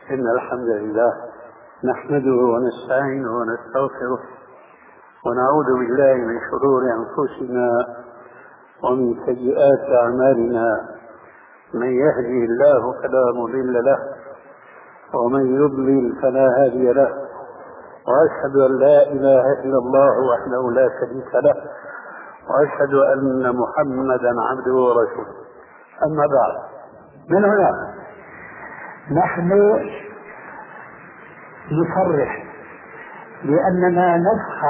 إن الحمد لله نحمده ونستعينه ونستغفره ونعوذ بالله من شرور أنفسنا ومن سيئات أعمالنا. من يهدي الله فلا مضل له ومن يضلل فلا هادي له، وأشهد أن لا إله إلا الله وحده لا شريك له، وأشهد أن محمدا عبده ورسوله. أما بعد، من هنا نحن نصرح بأننا نفخر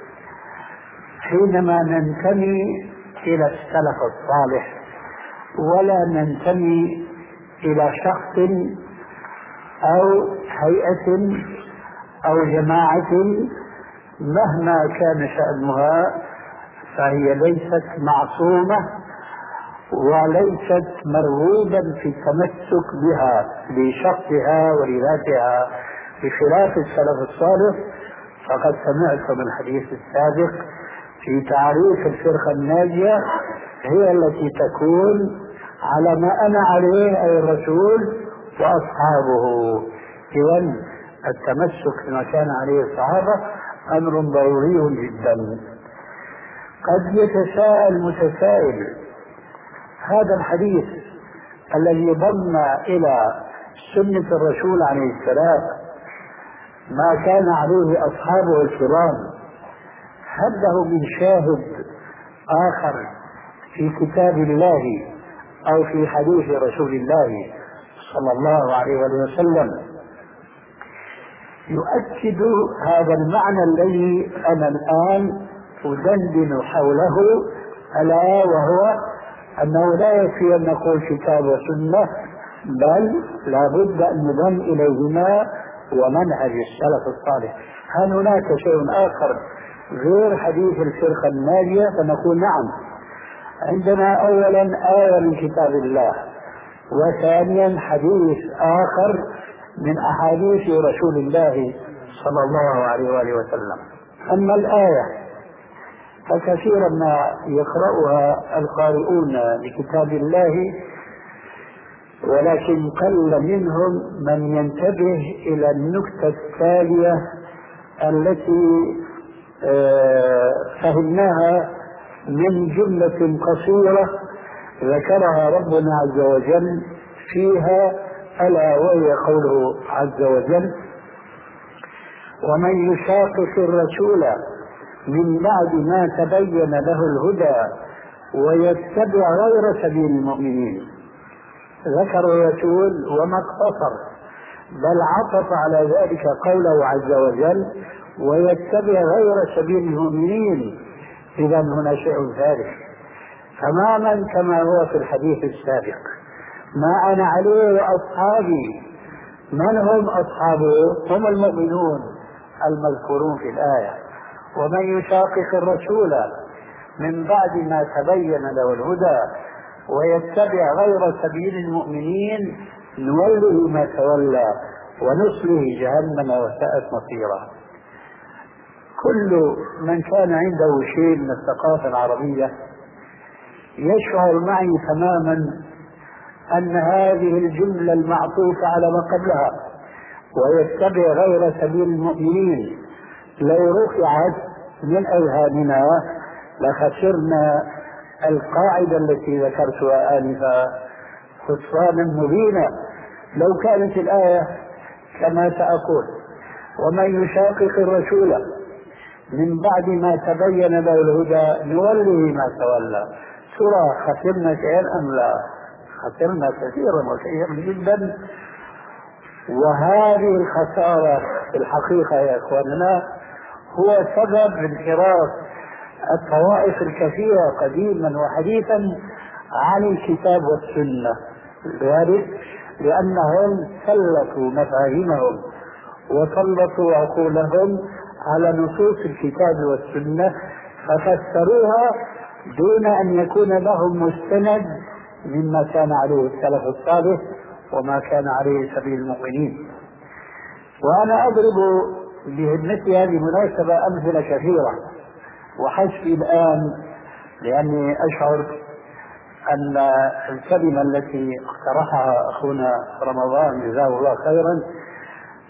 حينما ننتمي إلى السلف الصالح، ولا ننتمي إلى شخص أو هيئة أو جماعة مهما كان شأنها، فهي ليست معصومة وليست مرغوبا في التمسك بها لشخصها ولذاتها، بخلاف السلف الصالح. فقد سمعت من الحديث السابق في تعريف الفرقة الناجية هي التي تكون على ما أنا عليه أي الرسول وأصحابه. إذن التمسك بما كان عليه الصحابة أمر ضروري جدا. قد يتساءل متسائل، هذا الحديث الذي ضم إلى سنة الرسول عليه السلام ما كان عليه أصحابه الكرام، هل له من شاهد آخر في كتاب الله أو في حديث رسول الله صلى الله عليه وسلم يؤكد هذا المعنى الذي أنا الآن أدندن حوله، ألا وهو أنه لا يكفي أن نقول كتاب وسنة، بل لا بد أن نضم إليهما ومنهج السلف الصالح. هل هناك شيء آخر غير حديث الفرقة الناجية؟ فنقول نعم، عندنا أولا آية من كتاب الله، وثانيا حديث آخر من أحاديث رسول الله صلى الله عليه وآله وسلم. أما الآية فكثيرا ما يقرأها القارئون لكتاب الله، ولكن قل منهم من ينتبه إلى النكتة التالية التي فهمناها من جملة قصيرة ذكرها ربنا عز وجل فيها، ألا وهي قوله عز وجل: ومن يشاقق الرسول من بعد ما تبين له الهدى ويتبع غير سبيل المؤمنين. ذكر الرسول وما اقتصر، بل عطف على ذلك قوله عز وجل: ويتبع غير سبيل المؤمنين. إذا هنا شيء ثالث تماما كما هو في الحديث السابق: ما أنا عليه وأصحابي. من هم أصحابه؟ هم المؤمنون المذكورون في الآية. ومن يشاقق الرسول من بعد ما تبين له الهدى ويتبع غير سبيل المؤمنين نوله ما تولى ونصله جهنم وساءت مصيرا. كل من كان عنده شيء من الثقافة العربية يشعر معي تماما أن هذه الجملة المعطوفة على ما قبلها ويتبع غير سبيل المؤمنين لو رفعت من أذهاننا لخسرنا القاعدة التي ذكرتها آنفا خسرانا مبينا. لو كانت الآية كما سأقول: ومن يشاقق الرسول من بعد ما تبين له الهدى نوله ما تولى، ترى خسرنا شيئا أم لا؟ خسرنا كثيرا وشيئا جدا. وهذه الخسارة في الحقيقة يا إخواننا هو سبب انحراف الطوائف الكثيرة قديما وحديثا عن الكتاب والسنة، ذلك لأنهم سلطوا مفاهيمهم وسلطوا عقولهم على نصوص الكتاب والسنة ففسروها دون أن يكون لهم مستند مما كان عليه السلف الصالح وما كان عليه سبيل المؤمنين. وأنا أضرب بمثل هذه المناسبة أمثلة كثيرة، وحسبي الآن لأني أشعر أن الكلمة التي اقترحها أخونا رمضان جزاه الله خيرا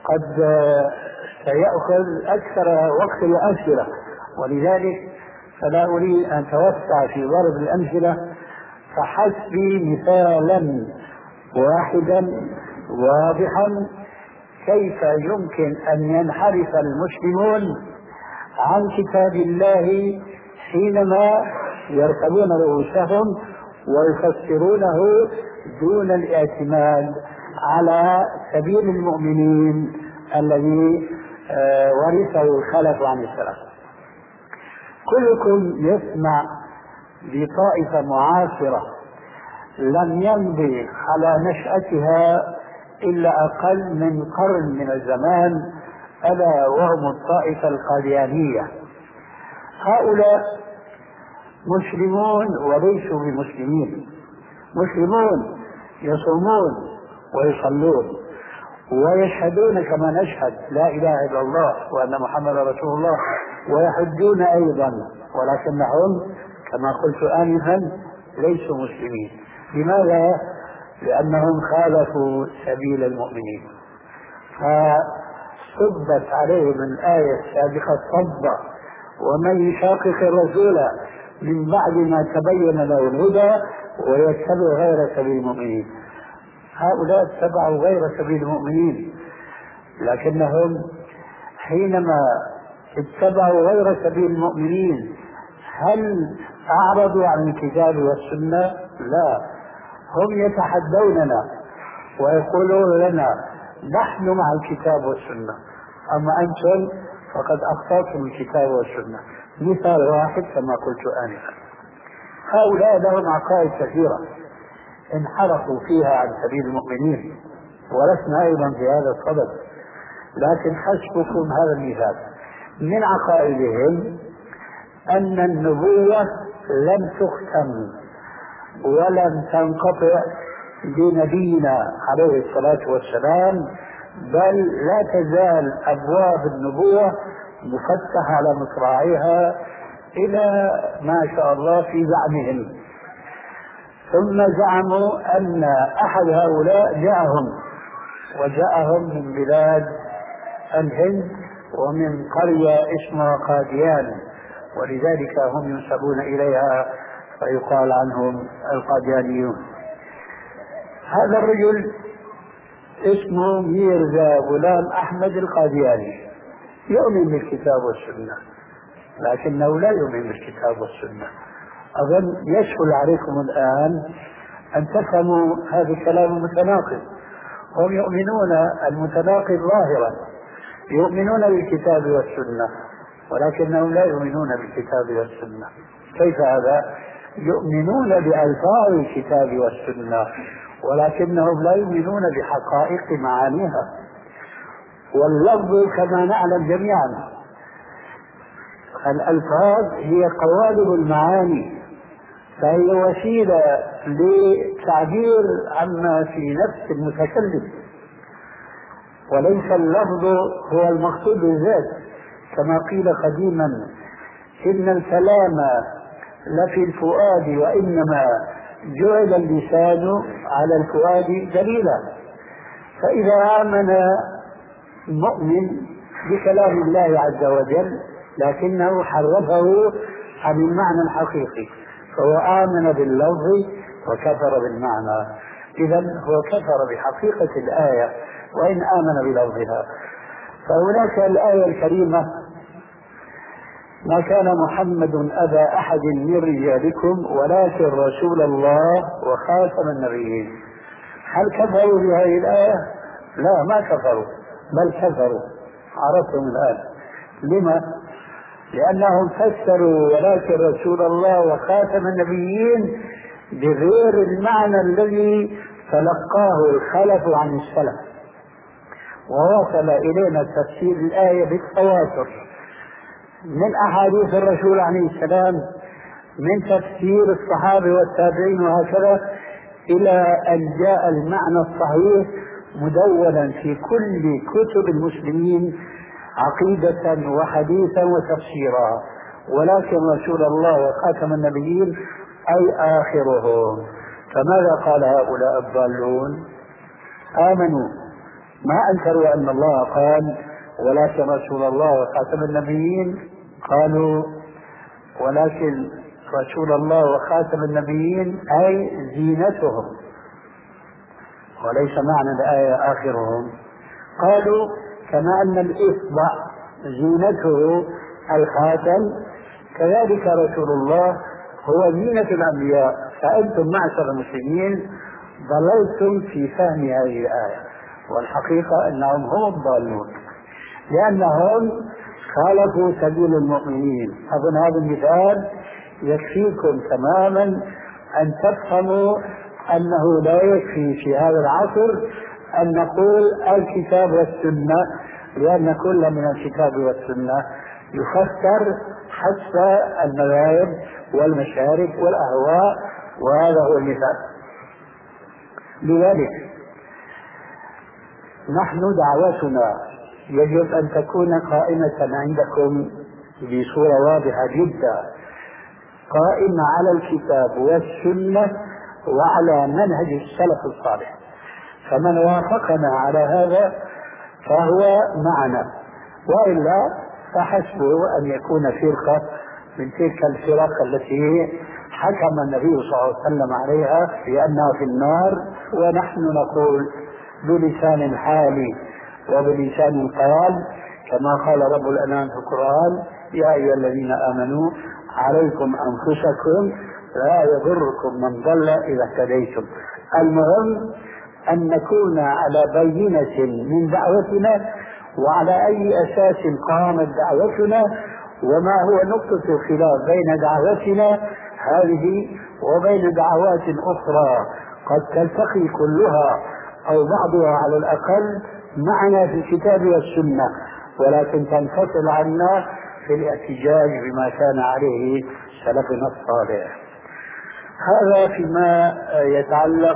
قد سيأخذ أكثر وقت الأمثلة، ولذلك فلا أريد أن أتوسع في ضرب الأمثلة، فحسبي مثالا واحدا واضحا كيف يمكن أن ينحرف المسلمون عن كتاب الله حينما يركبون رؤوسهم ويفسرونه دون الاعتماد على سبيل المؤمنين الذي ورثه الخلف عن السلف. كلكم يسمع بطائفة معاصرة لم يمضي على نشأتها إلا أقل من قرن من الزمان، ألا وهم الطائفة القاديانية. هؤلاء مسلمون وليسوا بمسلمين، مسلمون يصومون ويصلون ويشهدون كما نشهد لا إله إلا الله وأن محمد رسول الله، ويحجون أيضا، ولكنهم كما قلت آنفا ليسوا مسلمين. لماذا؟ لأنهم خالفوا سبيل المؤمنين، فصبت عليهم الآية السابقة صبا: ومن يشاقق الرسول من بعد ما تبين له الهدى ويتبع غير سبيل المؤمنين. هؤلاء اتبعوا غير سبيل المؤمنين، لكنهم حينما اتبعوا غير سبيل المؤمنين هل أعرضوا عن الكتاب والسنة؟ لا، هم يتحدوننا ويقولون لنا نحن مع الكتاب والسنة، أما أنتم فقد أخطأتم الكتاب والسنة. مثال واحد كما قلت آنفا: هؤلاء لهم عقائد كثيرة انحرفوا فيها عن سبيل المؤمنين، ولسنا أيضا في هذا الصدد، لكن حسبكم هذا المثال. من عقائدهم أن النبوة لم تختم ولم تنقطع بنبينا عليه الصلاة والسلام، بل لا تزال أبواب النبوة مفتحة على مصراعيها إلى ما شاء الله في زعمهم. ثم زعموا أن أحد هؤلاء وجاءهم من بلاد الهند ومن قرية اسمها قاديان، ولذلك هم ينسبون إليها فيقال عنهم القاديانيون. هذا الرجل اسمه ميرزا غلام أحمد القادياني، يؤمن بالكتاب والسنة، لكنه لا يؤمن بالكتاب والسنة. أظن يسهل عليكم الآن أن تفهموا هذا الكلام المتناقض. هم يؤمنون المتناقض ظاهرا، يؤمنون بالكتاب والسنة، ولكنهم لا يؤمنون بالكتاب والسنة. كيف هذا؟ يؤمنون بألفاظ الكتاب والسنة، ولكنهم لا يؤمنون بحقائق معانيها. واللفظ كما نعلم جميعا الألفاظ هي قوالب المعاني، فهي وسيلة للتعبير عما في نفس المتكلم، وليس اللفظ هو المقصود بالذات. كما قيل قديما: إن الكلام لفي الفؤاد وإنما جعل اللسان على الفؤاد دليلا. فإذا آمن المؤمن بكلام الله عز وجل لكنه حرفه عن المعنى الحقيقي، فهو آمن باللفظ وكفر بالمعنى. إذن هو كفر بحقيقة الآية وإن آمن بلفظها. فهناك الآية الكريمة: ما كان محمد أبا أحد من رجالكم ولكن رسول الله وخاتم النبيين. هل كفروا بهذه الآية؟ لا، ما كفروا، بل كفروا. عرفتم الآن لما؟ لأنهم فسروا ولكن رسول الله وخاتم النبيين بغير المعنى الذي تلقاه الخلف عن السلف، ووصل إلينا تفسير الآية بالتواتر من أحاديث الرسول عليه السلام، من تفسير الصحابة والتابعين وهكذا، إلى أن جاء المعنى الصحيح مدونا في كل كتب المسلمين عقيدة وحديثا وتفسيرا. ولكن رسول الله وخاتم النبيين أي آخرهم. فماذا قال هؤلاء الضالون؟ آمنوا ما أنكروا أن الله قال ولكن رسول الله وخاتم النبيين، قالوا ولكن رسول الله وخاتم النبيين أي زينتهم، وليس معنى الآية آخرهم. قالوا كما أن الإصبع زينته الخاتم، كذلك رسول الله هو زينة الأنبياء. فأنتم معشر المسلمين ضللتم في فهم هذه الآية، والحقيقة أنهم هم الضالون، لأنهم خالفوا سبيل المؤمنين. أظن هذا المثال يكفيكم تماما أن تفهموا أنه لا يكفي في هذا العصر أن نقول الكتاب والسنة، لأن كل من الكتاب والسنة يفسر حسب المذاهب والمشارب والأهواء، وهذا هو المثال. لذلك نحن دعوتنا يجب أن تكون قائمة عندكم بصورة واضحة جدا، قائمة على الكتاب والسنة وعلى منهج السلف الصالح. فمن وافقنا على هذا فهو معنا، وإلا فحسبه أن يكون فرقة من تلك الفرق التي حكم النبي صلى الله عليه وسلم عليها بأنها في النار، ونحن نقول بلسان حالي وبلسان قال كما قال رب الأنام في القرآن: يا أيها الذين آمنوا عليكم أنفسكم لا يضركم من ضل إذا اهتديتم. المهم أن نكون على بينة من دعوتنا، وعلى أي أساس قامت دعوتنا، وما هو نقطة الخلاف بين دعوتنا هذه وبين دعوات أخرى قد تلتقي كلها أو بعضها على الأقل معنا في الكتاب والسنة، ولكن تنفصل عنا في الاحتجاج بما كان عليه سلفنا الصالح. هذا فيما يتعلق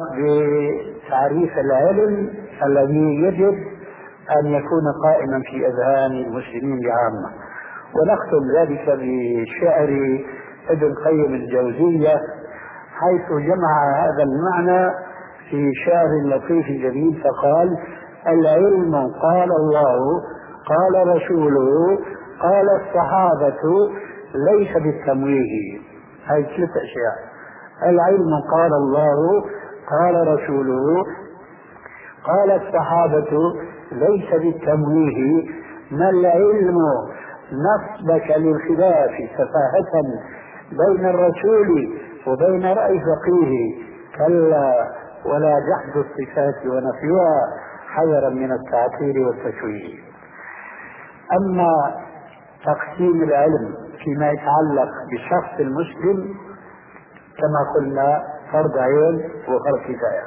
بتعريف العلم الذي يجب أن يكون قائما في أذهان المسلمين بعامة. ونختم ذلك بشعر ابن قيم الجوزية، حيث جمع هذا المعنى في شعر لطيف جميل فقال: العلم قال الله قال رسوله قال الصحابة ليس بالتمويه. هذه 3 أشياء: العلم قال الله قال رسوله قال الصحابة ليس بالتمويه. ما العلم نصبك للخلاف سفاهة بين الرسول وبين رأي فقيه، كلا ولا جحد الصفات ونفيها حذرا من التعطيل والتشويه. أما تقسيم العلم فيما يتعلق بشخص المسلم كما قلنا فرض عين وفرض كفاية،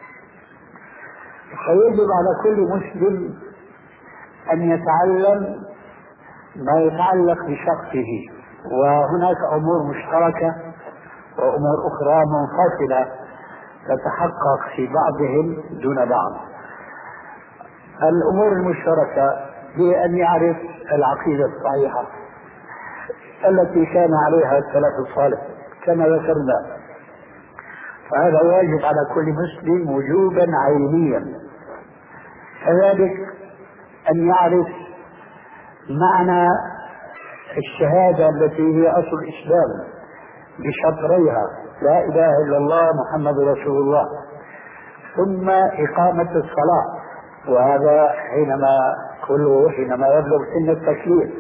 فيجب على كل مسلم أن يتعلم ما يتعلق بشخصه، وهناك أمور مشتركة وأمور أخرى منفصلة تتحقق في بعضهم دون بعض. الأمور المشتركة هي أن يعرف العقيدة الصحيحة التي كان عليها السلف الصالح كما ذكرنا، فهذا واجب على كل مسلم وجوبا عينيا. كذلك أن يعرف معنى الشهادة التي هي أصل الإسلام بشطريها: لا إله إلا الله محمد رسول الله، ثم إقامة الصلاة، وهذا حينما يبلغ سن التكليف،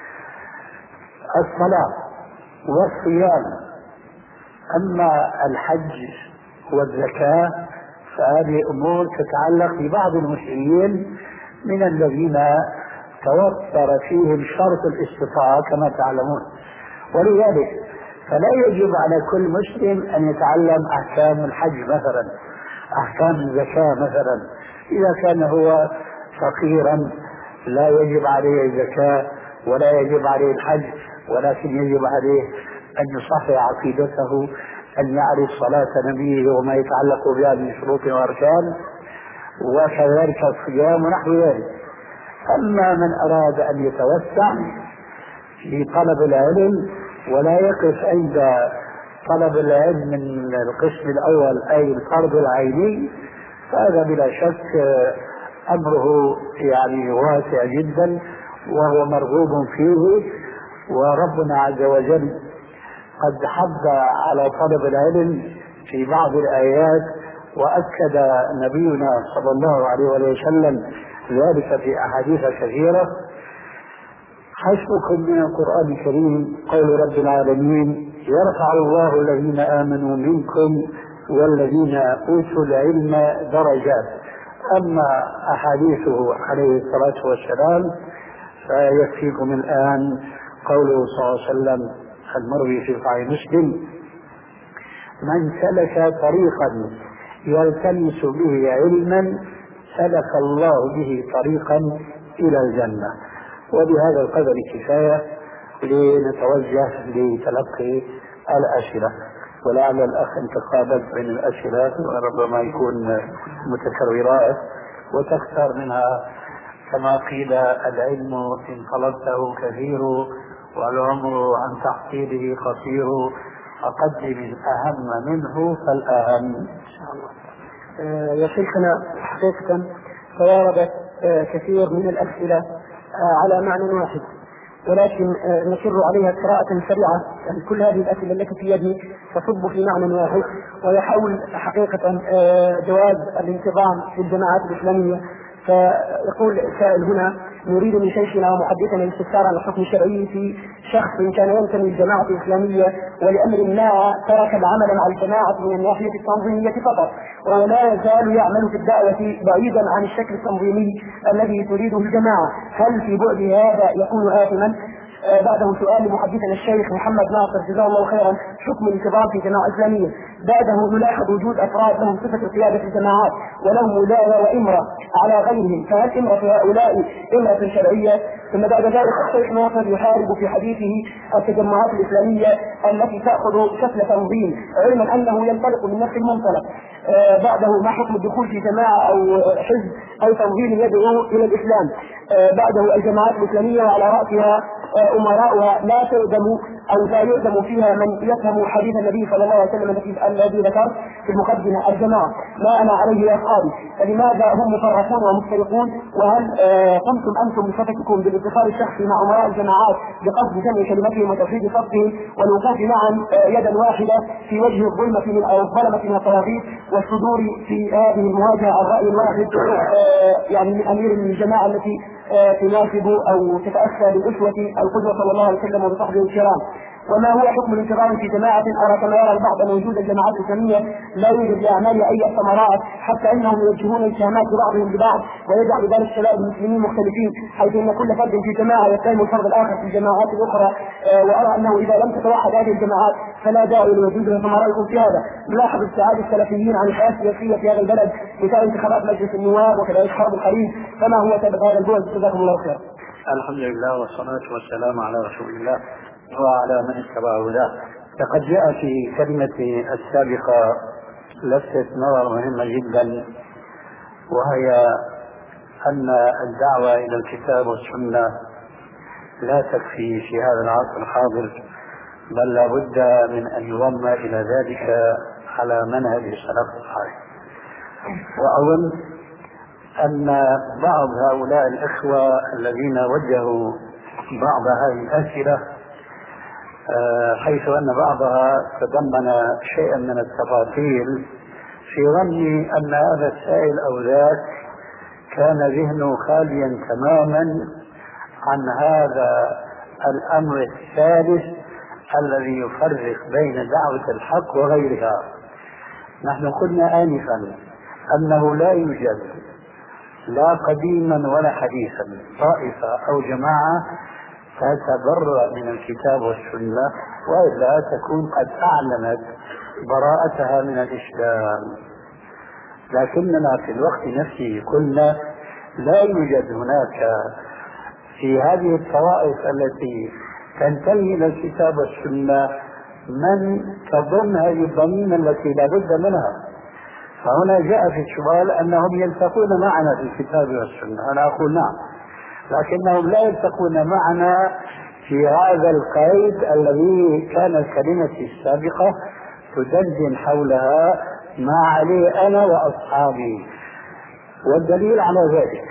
الصلاة والصيام. أما الحج والزكاة فهذه أمور تتعلق ببعض المسلمين من الذين توفر فيهم شرط الاستطاعة كما تعلمون، ولذلك فلا يجب على كل مسلم أن يتعلم أحكام الحج مثلا، أحكام الزكاة مثلا. إذا كان هو فقيرا لا يجب عليه الزكاة ولا يجب عليه الحج، ولكن يجب عليه أن يصحح عقيدته، أن يعرف صلاة نبيه وما يتعلق بها من شروط وأركان، وكذلك الصيام ونحو ذلك. أما من أراد أن يتوسع في طلب العلم ولا يقف عند طلب العلم من القسم الأول أي الفرض العيني، فهذا بلا شك أمره يعني واسع جدا وهو مرغوب فيه. وربنا عز وجل قد حض على طلب العلم في بعض الآيات، وأكد نبينا صلى الله عليه وسلم ذلك في أحاديث كثيرة. حسبكم من القرآن الكريم قول رب العالمين: يرفع الله الذين آمنوا منكم والذين أوتوا العلم درجات. أما أحاديثه عليه الصلاة والسلام فيكفيكم الآن قوله صلى الله عليه وسلم المروي في صحيح مسلم: من سلك طريقا يلتمس به علما سلك الله به طريقا إلى الجنة. وبهذا القدر كفاية لنتوجه لتلقي الأسئلة، ولعل الأخ تقابل بين الأسئلة وربما يكون متكررات وتختار منها كما قيل: العلم إن طلبته كثير والعمر عن تحصيله قصير، فقدم الأهم منه فالأهم. إن شاء الله. يا شيخنا، حقيقة تواردت كثير من الأسئلة على معنى واحد، ولكن نشر عليها قراءة سريعة. يعني كل هذه الأسئلة التي في يدي تصب في معنى واحد، ويحاول حقيقة جواز الانتظام في الجماعات الإسلامية. فيقول السائل هنا: نريد من شيخنا ومحدثنا الاستفسار عن الحكم الشرعي في شخص كان ينتمي للجماعة الإسلامية ولأمر ما ترك العمل مع الجماعة من الناحية التنظيمية فقط، ولا يزال يعمل في الدعوة بعيدا عن الشكل التنظيمي الذي تريده الجماعة، هل في بعد هذا يكون آثما؟ بعده سؤال لمحدثنا الشيخ محمد ناصر جزاه الله خيرا: حكم الانتظام في جماعة إسلامية. بعده نلاحظ وجود أفراد لهم صفة القيادة في الجماعات ولهم ولاية وإمرة على غيرهم، فهل إمرة هؤلاء إمرة شرعية؟ ثم بعد ذلك الشيخ ناصر يحارب في حديثه التجمعات الإسلامية التي تأخذ شكل تنظيم، علما أنه ينطلق من نفس المنطلق. بعده: ما حكم الدخول في جماعة أو حزب أو تنظيم يدعو إلى الإسلام؟ بعده: الجماعات الإسلامية وعلى رأسها أمراؤها لا تؤدم أو لا يؤدم فيها من يفهم حديث النبي صلى الله عليه وسلم الذي ذكر في المقدمة: الجماعة ما أنا عليه يا أصحابي. فلماذا هم مفرقون ومفترقون؟ وهل قمتم أنتم بصفتكم بالاتخاذ الشخصي مع أمراء الجماعات بقصد جمع كلمتهم وتوحيد صفهم والوقوف معا يدا واحدة في وجه الظلمة من الطواغيت والصدور في هذه المواجهة الرأي الواحد يعني من أمير الجماعة التي تناسب أو تتأسى بالأسوة القدوة صلى الله عليه وسلم وبصحبه الكرام؟ وما هو حكم الانتظام في جماعة أرى كما يرى البعض أن وجود الجماعات الإسلامية لا يوجد لأعمال أي ثمرات، حتى أنهم يوجهون الاتهامات ببعضهم ببعض، ويجعل ذلك شباب المسلمين مختلفين، حيث أن كل فرد في جماعة يتهم الفرد الآخر في الجماعات الأخرى. وأرى أنه إذا لم تتوحد هذه الجماعات فلا داعي لوجودها. فما رأيكم في هذا؟ نلاحظ ابتعاد السلفيين عن الحياة السياسية في هذا البلد مثال انتخابات مجلس النواب وكذلك حرب الخليج، فما هو سبب هذا البعد؟ جزاكم الله خير. الحمد لله والصلاة والسلام على رسول الله وعلى من اتبع هداه. لقد جاء في كلمة السابقة لفتة نظر مهمة جدا، وهي أن الدعوة إلى الكتاب والسنة لا تكفي في هذا العصر الحاضر، بل لا بد من أن يضم إلى ذلك على منهج السلف الصالح. وأظن أن بعض هؤلاء الإخوة الذين وجهوا بعض هذه الأسئلة حيث أن بعضها تضمن شيئا من التفاصيل، في ظني أن هذا السائل أو ذاك كان ذهنه خاليا تماما عن هذا الأمر الثالث الذي يفرق بين دعوة الحق وغيرها. نحن قلنا آنفا أنه لا يوجد لا قديما ولا حديثا طائفة أو جماعة تتبرأ من الكتاب والسنة وإلا تكون قد أعلنت براءتها من الإسلام. لكننا في الوقت نفسه قلنا لا يوجد هناك في هذه الطوائف التي تنتمي إلى الكتاب والسنة من تضم هذه الضميمة التي لا بد منها. فهنا جاء في السؤال أنهم يلتقون معنا في الكتاب والسنة، أنا أقول نعم، لكنهم لا يلتقون معنا في هذا القيد الذي كان الكلمة السابقة تدندن حولها ما عليه أنا وأصحابي. والدليل على ذلك،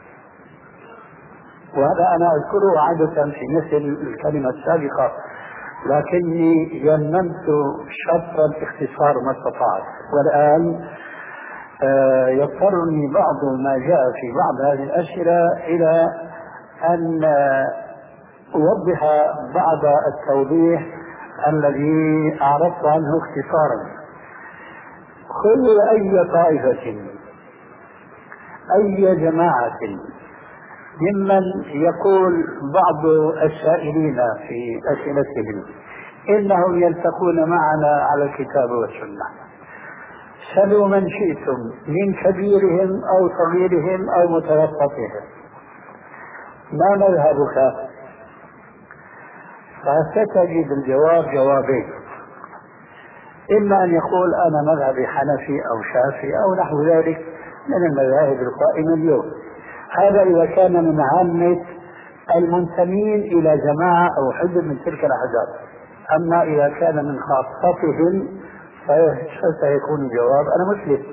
وهذا أنا أذكره عادة في مثل الكلمة السابقة، لكني يممت شرط الاختصار ما استطعت، والآن يضطرني بعض ما جاء في بعض هذه الأسئلة إلى أن أوضح بعض التوضيح الذي أعرضت عنه اختصارا. كل أي طائفة أي جماعة ممن يقول بعض السائلين في أسئلتهم إنهم يلتقون معنا على الكتاب والسنة، سلوا من شئتم من كبيرهم أو صغيرهم أو متوسطهم، ما مذهبك؟ فستجد الجواب جوابين، إما أن يقول أنا مذهبي حنفي أو شافعي أو نحو ذلك من المذاهب القائمة اليوم، هذا إذا كان من عامة المنتمين إلى جماعة أو حزب من تلك الأحزاب. أما إذا كان من خاصتهم فسيكون الجواب أنا مسلم.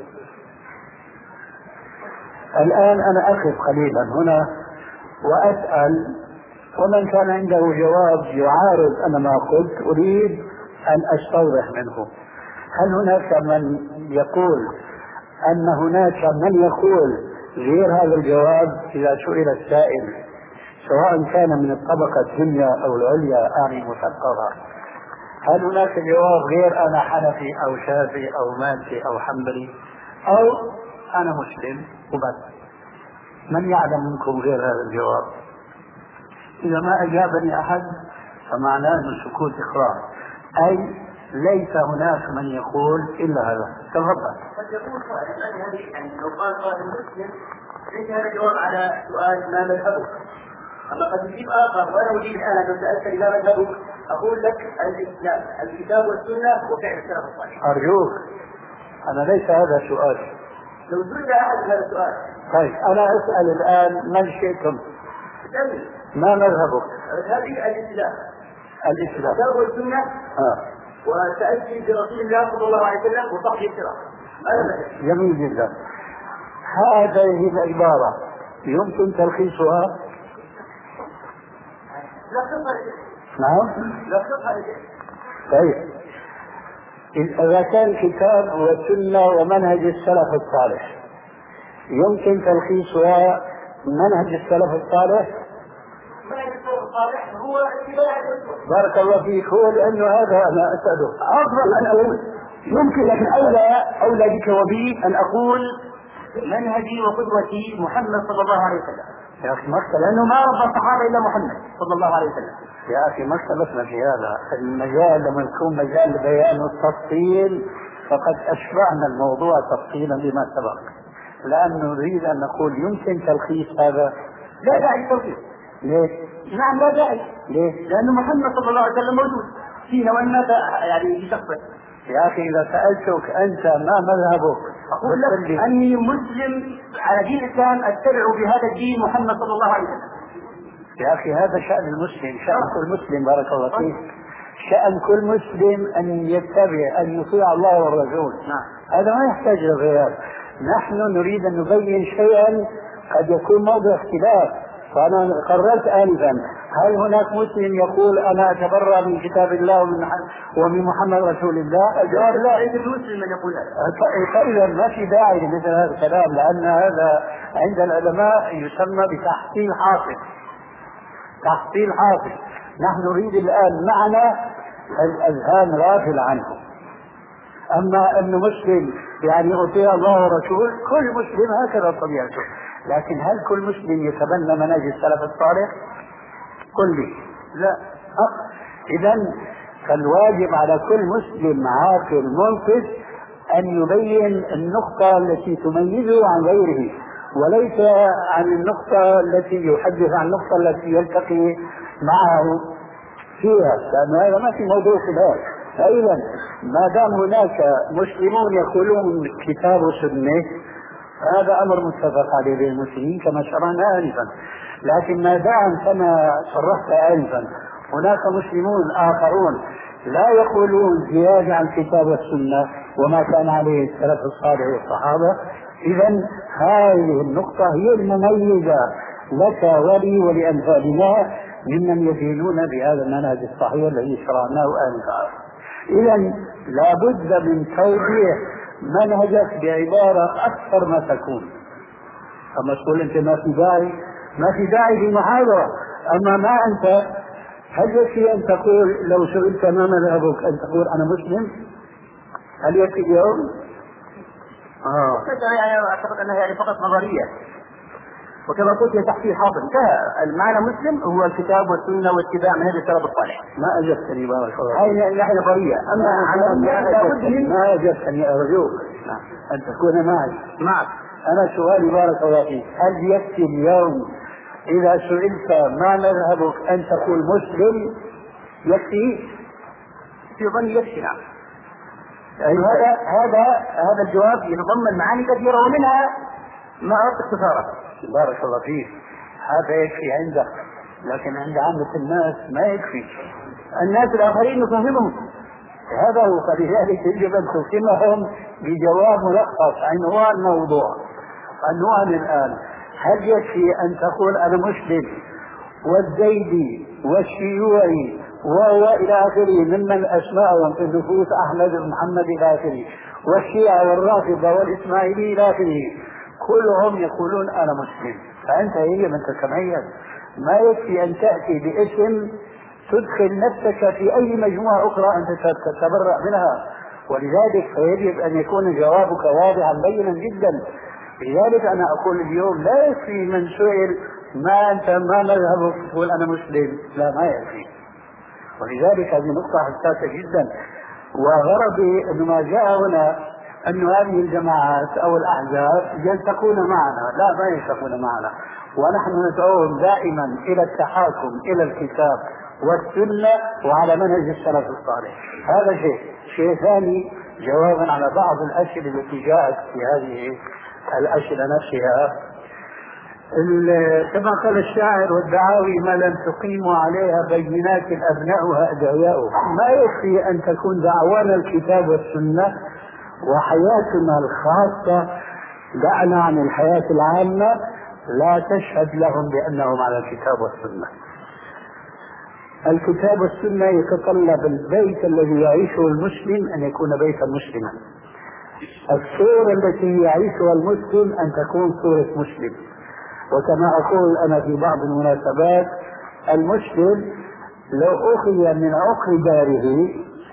الآن أنا أقف قليلا هنا وأسأل، ومن كان عنده جواب يعارض أنا ما قلت أريد أن أستوضح منه. هل هناك من يقول أن هناك من يقول غير هذا الجواب إذا سئل السائل، سواء كان من الطبقة الدنيا أو العليا أعني مثقفة، هل هناك جواب غير أنا حنفي أو شافعي أو مالكي أو حنبلي أو أنا مسلم وبس؟ من يعلم منكم غير هذا الجواب؟ إذا ما أجابني أحد فمعناه السكوت إقرار، أي ليس هناك من يقول إلا هذا. تفضل. قد يقول قائل هذه يعني لو قال قائل مسلم ليس هذا جواب على سؤال ما مذهبك، أما قد يجيب آخر وأنا أجيب الآن لو سألت إذا مذهبك أقول لك الإسلام الكتاب والسنة وفعل السلف الصالح. أرجوك، أنا ليس هذا سؤال. لو سئل أحد هذا السؤال. طيب أنا أسأل الآن من شئتم ما مذهبك؟ هذه الإسلام الكتاب والسنة وتأتي برسول الله صلى الله عليه وسلم وصحبه الكرام. جميل جدا. هذه العبارة يمكن تلخيصها؟ نعم. طيب إذا كان كتاب وسنة ومنهج السلف الصالح يمكن تلخيصها منهج السلف الصالح؟ هو اتباع الرسول. بارك الله فيك. هو لأنه هذا أنا أسأله أفضل أن أقول يمكن، لكن أولى بك وبي أن أقول منهجي وقدوتي محمد صلى الله عليه وسلم. يا أخي ما اختلفنا، لأنه ما رب الصحابة إلا محمد صلى الله عليه وسلم. يا أخي ما اختلفنا في هذا المجال. لما يكون مجال بيان والتفصيل فقد أشبعنا الموضوع تفصيلا بما سبق، لأن نريد أن نقول يمكن تلخيص هذا. لا داعي للتلخيص. ليه؟ نعم لا داعي. ليه؟ لأنه محمد صلى الله عليه وسلم موجود فينا وإن مات يعني بشخصه. يا أخي إذا سألتك أنت ما مذهبك أقول لك أني مسلم على دين الإسلام أتبع بهذا الدين محمد صلى الله عليه وسلم. يا أخي هذا شأن المسلم، شأن كل مسلم. بارك الله فيك. شأن كل مسلم أن يتبع أن يطيع الله والرسول. هذا ما يحتاج لغياب. نحن نريد أن نبين شيئا قد يكون موضوع اختلاف. فأنا قررت آنفا هل هناك مسلم يقول أنا أتبرأ من كتاب الله ومن محمد رسول الله؟ الجواب لا. ليس مسلم من يقول هذا. فإذا ما في داعي لمثل هذا الكلام، لأن هذا عند العلماء يسمى بتحصيل حاصل. تحصيل حاصل. نحن نريد الآن معنى الأذهان غافل عنه. أما أن مسلم يعني أطيع الله ورسوله، كل مسلم هكذا طبيعته. لكن هل كل مسلم يتبنى منهج السلف الصالح؟ قل لي لا. إذا فالواجب على كل مسلم عاقل منصف أن يبين النقطة التي تميزه عن غيره، وليس عن النقطة التي يحدث عن النقطة التي يلتقي معه فيها، لأن هذا ما في موضوع خلاف. فإذا ما دام هناك مسلمون يقولون كتاب وسنة هذا أمر متفق عليه بين المسلمين كما شرعنا آنفا. لكن ما دام كما صرحت آنفا هناك مسلمون آخرون لا يقولون زيادة عن الكتاب والسنة وما كان عليه السلف الصالح والصحابة، إذا هذه النقطة هي المميزة لك ولي ولأمثالنا ممن يدينون بهذا المنهج الصحيح الذي شرعناه آنفا. إذا لابد من توضيح منهجك بعبارة أكثر ما تكون. أما تقول أنت ما في داعي للمحاضرة، أما ما أنت هل يكفي أن تقول لو سئلت ما مذهبك أن تقول أنا مسلم؟ هل يكفي اليوم؟ يعني أعتقد أنها يعني فقط نظرية، وكما قلت هي تحصيل حاصل. انتهى. المعنى مسلم هو الكتاب والسنة واتباع منهج السلف الصالح. ما أجبتني بارك الله. هذه ناحية نظرية. أما عمليا ما أجبتني أرجوك أن تكون معك. أنا سؤالي بارك الله فيك، هل يكفي اليوم إذا سئلت ما مذهبك أن تقول مسلم؟ يكفي؟ في ظني يكفي. نعم. هذا الجواب يتضمن معاني كثيرة ومنها ما أردت اختصاره. بارك الله فيك. هذا يكفي عندك، لكن عند عامة الناس ما يكفي. الناس الآخرين نفهمهم. هذا هو، فلذلك يجب أن تفهمهم بجواب ملخص عنوان موضوع. عنوان الآن: هل يكفي أن تقول أنا مسلم والزيدي والشيوعي وإلى آخره ممن أسماءهم في النفوس أحمد بن محمد إلى آخره، والشيعة والرافضة والإسماعيلي إلى آخره، كلهم يقولون أنا مسلم، فأنت هي من تتميز. ما يكفي أن تأتي باسم تدخل نفسك في أي مجموعة أخرى أنت تتبرأ منها، ولذلك فيجب أن يكون جوابك واضحا بينا جدا. لذلك أنا أقول اليوم لا يكفي من سئل ما مذهبك تقول أنا مسلم، لا، ما يكفي. ولذلك هذه نقطة حساسة جدا، وغرضي أنه ما جاء هنا أن هذه الجماعات أو الأحزاب يلتقون معنا، لا، ما يلتقون معنا، ونحن ندعوهم دائما إلى التحاكم إلى الكتاب والسنة وعلى منهج السلف الصالح. هذا شيء ثاني، جوابا على بعض الأسئلة التي جاءت في هذه الأسئلة نفسها. كما قال الشاعر: والدعاوي ما لم تقيموا عليها بينات أبناؤها أدعياؤها. ما يكفي أن تكون دعوانا الكتاب والسنة وحياتنا الخاصة، دعنا عن الحياة العامة، لا تشهد لهم بأنهم على الكتاب والسنة. الكتاب والسنة يتطلب البيت الذي يعيشه المسلم أن يكون بيتا مسلما. الصورة التي يعيشها المسلم أن تكون صورة مسلم. وكما أقول أنا في بعض المناسبات: المسلم لو أخذ من عقر داره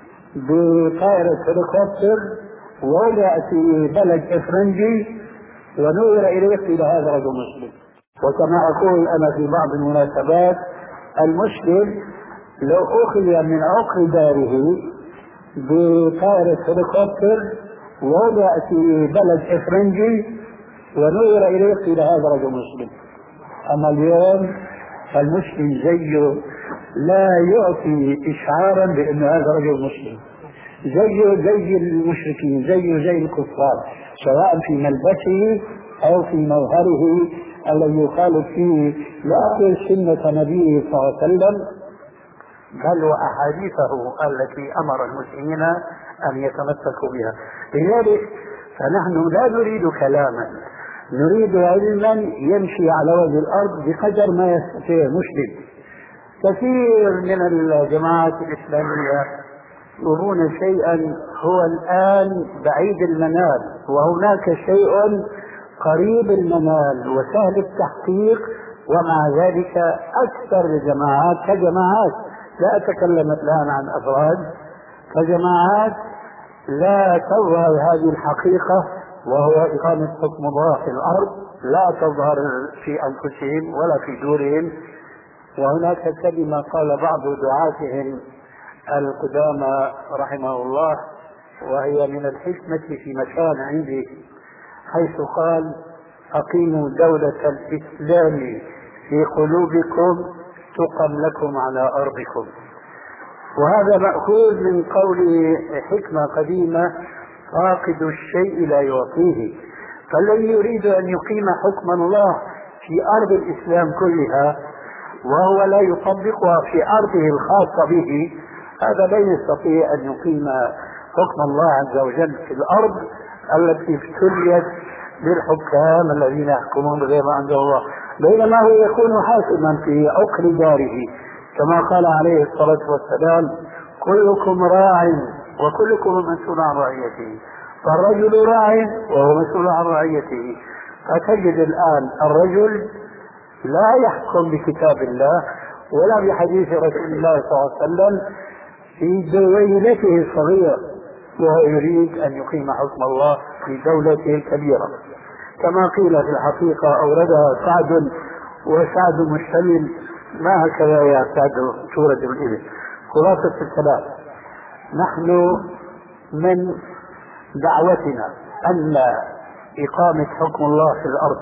بطائرة هليكوبتر ووضع في بلد إفرنجي ونظر إليه قيل هذا رجل مسلم. وكما أقول أنا في بعض المناسبات: المسلم لو أخذ من عقر داره بطائرة هليكوبتر ووضع في بلد إفرنجي ونظر إليه قيل هذا رجل مسلم. أما اليوم فالمسلم زيه لا يعطي إشعارا بأن هذا رجل مسلم، زيه زي المشركين، زيه زي الكفار، سواء في ملبسه أو في مظهره الذي يخالف فيه لا سنة نبيه صلى الله عليه وسلم بل وأحاديثه التي أمر المسلمين أن يتمسكوا بها. لذلك فنحن لا نريد كلاما، نريد علما يمشي على وجه الأرض بقدر ما يستطيع مسلم. كثير من الجماعات الإسلامية يرون شيئا هو الآن بعيد المنال، وهناك شيء قريب المنال وسهل التحقيق، ومع ذلك أكثر الجماعات كجماعات، لا أتكلم الآن عن أفراد، كجماعات لا تظهر هذه الحقيقة، وهو إقامة حكم الله في الأرض، لا تظهر في أنفسهم ولا في دورهم. وهناك كلمة قال بعض دعاتهم القدامى رحمه الله، وهي من الحكمة في مكان عندي، حيث قال: أقيموا دولة الإسلام في قلوبكم تقم لكم على أرضكم. وهذا مأخوذ من قول حكمة قديمة: فاقد الشيء لا يعطيه. فالذي يريد أن يقيم حكم الله في أرض الإسلام كلها وهو لا يطبقها في أرضه الخاصة به، هذا لا يستطيع أن يقيم حكم الله عز وجل في الأرض التي ابتليت للحكام الذين يحكمون بغير ما أنزل الله، بينما هو يكون حاكما في عقل داره، كما قال عليه الصلاة والسلام: كلكم راع وكلكم مسؤول عن رعيته، فالرجل راع وهو مسؤول عن رعيته. فتجد الآن الرجل لا يحكم بكتاب الله ولا بحديث رسول الله صلى الله عليه وسلم في دويلته الصغيرة، وهو يريد أن يقيم حكم الله في دولته الكبيرة، كما قيل في الحقيقة أوردها سعد، وسعد مشتمل ما هكذا يا سعد سورة الإبل. خلاصة الكلام: نحن من دعوتنا أن إقامة حكم الله في الأرض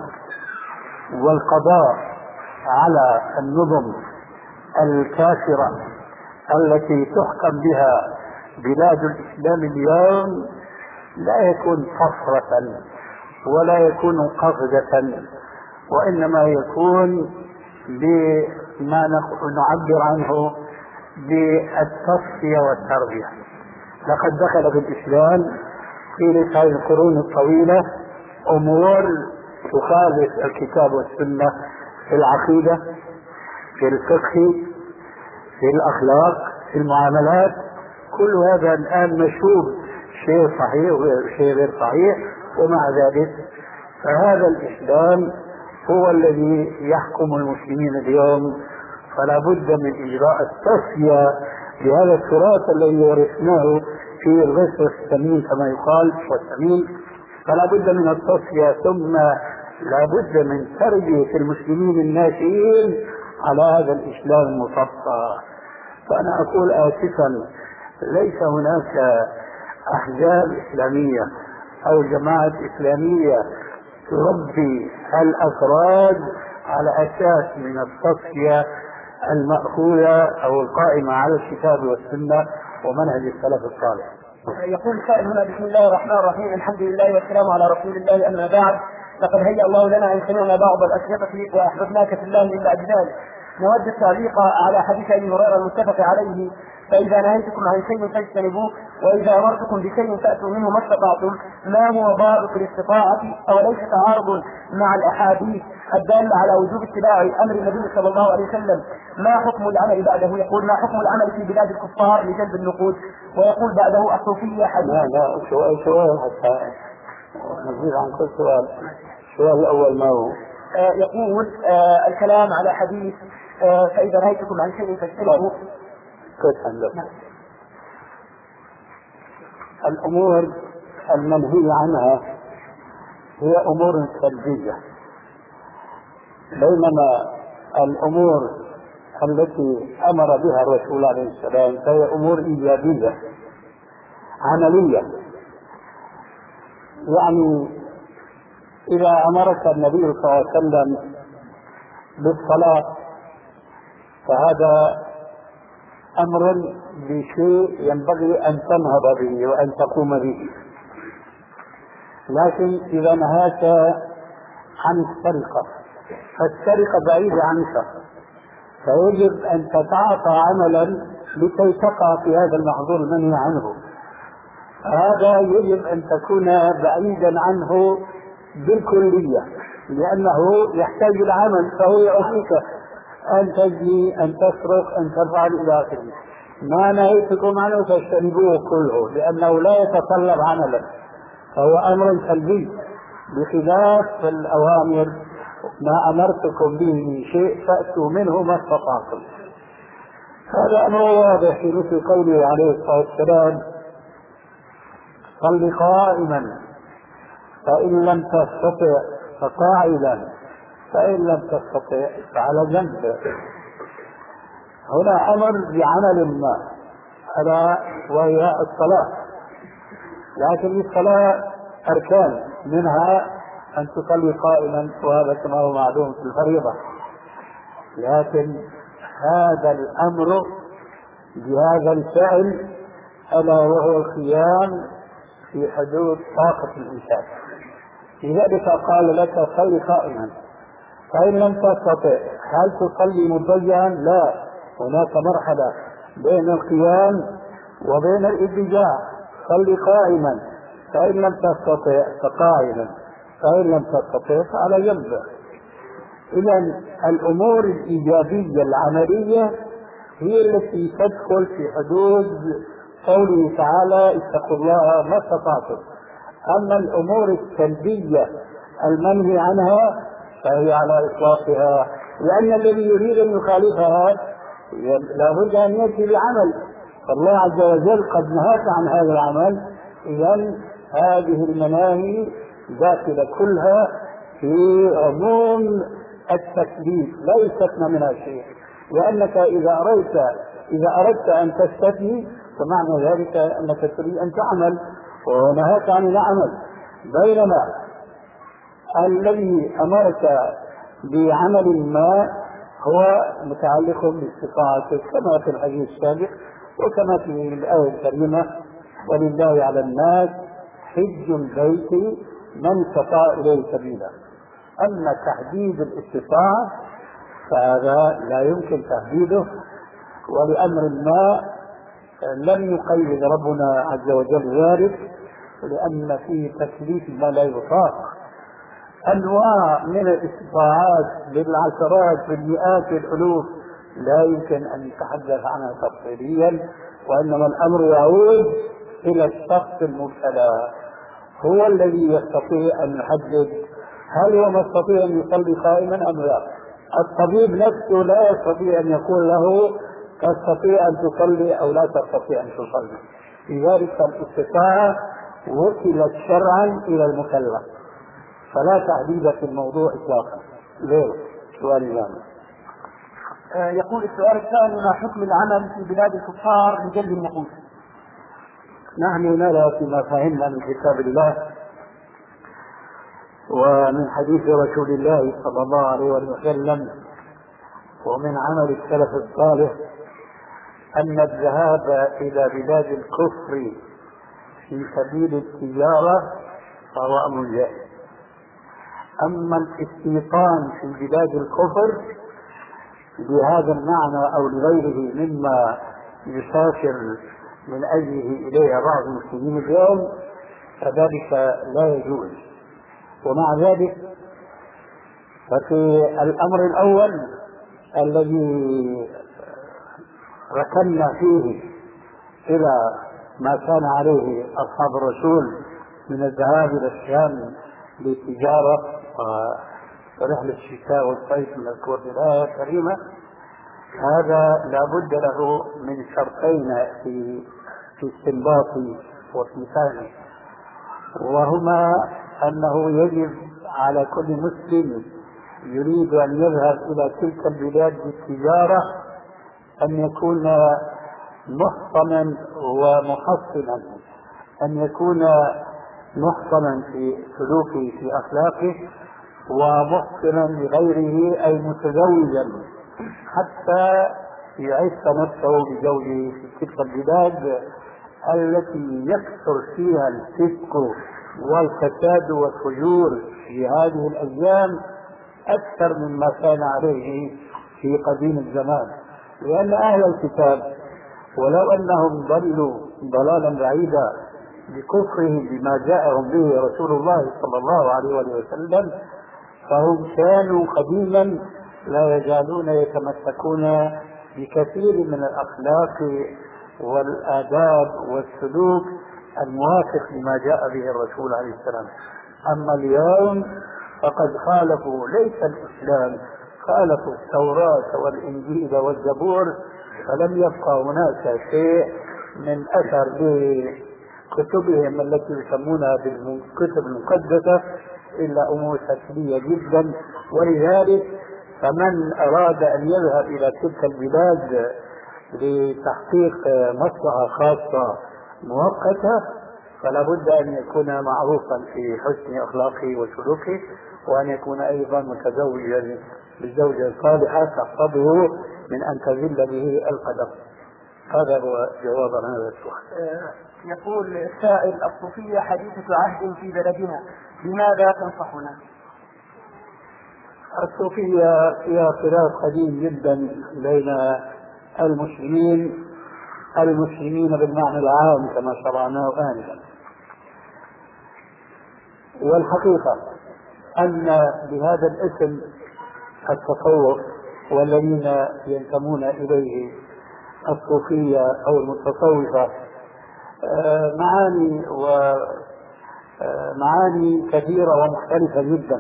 والقضاء على النظم الكافرة التي تحكم بها بلاد الإسلام اليوم لا يكون طفرة ولا يكون قفزة، وإنما يكون بما نعبر عنه بالتصفية والتربية. لقد دخل في الإسلام في هذه القرون الطويلة أمور تخالف الكتاب والسنة في العقيدة، في الفقه، في الأخلاق، في المعاملات. كل هذا الآن مشهور، شيء صحيح وشيء غير صحيح، ومع ذلك فهذا الإسلام هو الذي يحكم المسلمين اليوم. فلا بد من إجراء التصفية لهذا التراث الذي ورثناه في الغش والسمين كما يقال والسمين. فلا بد من التصفية، ثم لا بد من تربية المسلمين الناشئين على هذا الإسلام المصفى. فأنا أقول آسفا، ليس هناك أحزاب إسلامية أو جماعات إسلامية تربي الأفراد على أساس من التصفية المأخوذة أو القائمة على الكتاب والسنة ومنهج السلف الصالح. يقول السائل هنا: بسم الله الرحمن الرحيم، الحمد لله والسلام على رسول الله، أما بعد، لقد هيأ الله لنا أن سمعنا بعض الأشرطة وأحببناك في الله من بعد ذلك. نود التعليق على حديث أبي هريرة المتفق عليه: فإذا نهيتكم عن شيء فاجتنبوه، وإذا أمرتكم بشيء فأتوا منه ما استطعتم. ما هو ضابط الاستطاعة؟ أوليس تعارض مع الأحاديث الدالة على وجوب اتباع أمر النبي صلى الله عليه وسلم؟ ما حكم العمل بعده؟ يقول: ما حكم العمل في بلاد الكفار لجلب النقود؟ ويقول بعده: الصوفية حديث. لا سؤال حتى نزيد عن كل سؤال. السؤال الأول ما هو؟ يقول الكلام على حديث فإذا نهيتكم عن شيء فاجتنبوه. الأمور المنهي عنها هي أمور سلبية، بينما الأمور التي أمر بها الرسول عليه السلام فهي أمور إيجابية عملية. يعني إذا أمرك النبي صلى الله عليه وسلم بالصلاة فهذا أمر بشيء ينبغي أن تنهض به وأن تقوم به. لكن إذا نهاك عن السرقة فالسرقة بعيدة عنك، فيجب أن تتعاطى عملا لكي تقع في هذا المحظور المنهي عنه. هذا يجب أن تكون بعيدا عنه بالكلية، لأنه يحتاج العمل، فهو يعطيك أن تجني، أن تسرق، أن تفعل إلى آخره. ما نهيتكم عنه فاجتنبوه كله، لأنه لا يتطلب عملا، فهو أمر سلبي، بخلاف الأوامر: ما أمرتكم به من شيء فأتوا منه ما استطعتم. هذا أمر واضح في مثل قوله عليه الصلاة والسلام: صل قائما، فإن لم تستطع فقاعدا، فإن لم تستطع فعلى جنب. هنا أمر بعمل ما، ألا وهي الصلاة، لكن الصلاة أركان، منها أن تصلي قائما، وهذا كما هو معلوم في الفريضة. لكن هذا الأمر بهذا الفعل ألا وهو القيام في حدود طاقة الإنسان. لذلك قال لك: صل قائما. فإن لم تستطع هل تصلي مضطجعا؟ لا، هناك مرحلة بين القيام وبين الإضطجاع. صل قائما، فإن لم تستطع فقاعدا، فإن لم تستطع فعلى جنب. إذا الأمور الإيجابية العملية هي التي تدخل في حدود قوله تعالى اتقوا الله ما استطعتم. أما الأمور السلبية المنهي عنها فهي على إطلاقها، لأن الذي يريد أن يخالفها لابد أن يأتي بعمل، فالله عز وجل قد نهاك عن هذا العمل. إذن هذه المناهي داخلة كلها في عموم التكليف لا يستثنى منها شيء، لأنك إذا أردت أن تستثني فمعنى ذلك أنك تريد أن تعمل ونهاك عن العمل، بينما الذي أمرك بعمل ما هو متعلق باستطاعتك كما في الحديث السابق وكما في الآية الكريمة ولله على الناس حج البيت من استطاع إليه سبيلا. أما تحديد الاستطاعة فهذا لا يمكن تحديده، ولأمر ما لم يقيد ربنا عز وجل ذلك، لأن فيه تكليف ما لا يطاق. أنواع من الاستطاعات بالعشرات بالمئات بالألوف لا يمكن أن نتحدث عنها تفصيليا، وإنما الأمر يعود إلى الشخص المبتلى، هو الذي يستطيع أن يحدد هل هو مستطيع أن يصلي قائما أم لا. الطبيب نفسه لا يستطيع أن يقول له تستطيع أن تصلي أو لا تستطيع أن تصلي. لذلك الاستطاعة وكلت شرعا إلى المكلف، فلا تحديد في الموضوع إطلاقا. ليه؟ سؤال ثاني. يقول السؤال الثاني: ما حكم العمل في بلاد الكفار لجلب النقود؟ نحن نرى فيما فهمنا من كتاب الله ومن حديث رسول الله صلى الله عليه وسلم ومن عمل السلف الصالح أن الذهاب إلى بلاد الكفر في سبيل التجارة فهو أمر جائز. أما الاستيطان في بلاد الكفر بهذا المعنى أو لغيره مما يسافر من أجله إليها بعض المسلمين اليوم فذلك لا يجوز. ومع ذلك ففي الأمر الأول الذي ركنا فيه إلى ما كان عليه أصحاب الرسول من الذهاب إلى الشام للتجارة ورحلة الشتاء والصيف من الكور الآية الكريمة، هذا لا بد له من شرطين في استنباطه وفي فهمه، وهما أنه يجب على كل مسلم يريد أن يذهب إلى تلك البلاد بالتجارة أن يكون محصنا ومحصنا، أن يكون محصنا في سلوكه في أخلاقه ومحسنا لغيره أي متزوجا حتى يعيش نفسه بزوجه في تلك البلاد التي يكثر فيها الفسق والفساد والفجور في هذه الأيام أكثر مما كان عليه في قديم الزمان. لأن أهل الكتاب ولو أنهم ضلوا ضلالا بعيدا بكفرهم بما جاءهم به رسول الله صلى الله عليه وسلم فهم كانوا قديما لا يزالون يتمسكون بكثير من الأخلاق والآداب والسلوك الموافق لما جاء به الرسول عليه السلام. أما اليوم فقد خالفوا ليس الإسلام، خالفوا التوراة والإنجيل والزبور، فلم يبقى هناك شيء من أثر لكتبهم التي يسمونها بالكتب المقدسة إلا أمور شكلية جدا. ولذلك فمن أراد أن يذهب إلى تلك البلاد لتحقيق مصلحة خاصة مؤقتة فلا بد أن يكون معروفا في حسن أخلاقه وسلوكه، وأن يكون أيضا متزوجا بالزوجة الصالحة تحفظه من أن تزل به القدم. هذا هو جواب عن هذا السؤال. يقول السائل: الصوفية حديثة عهد في بلدنا، لماذا تنصحنا؟ الصوفية فيها خلاف قديم جدا بين المسلمين بالمعنى العام كما شرعناه آنفا. والحقيقة أن بهذا الاسم التصوف والذين ينتمون إليه الصوفية أو المتصوفة معاني كثيرة ومختلفة جدا.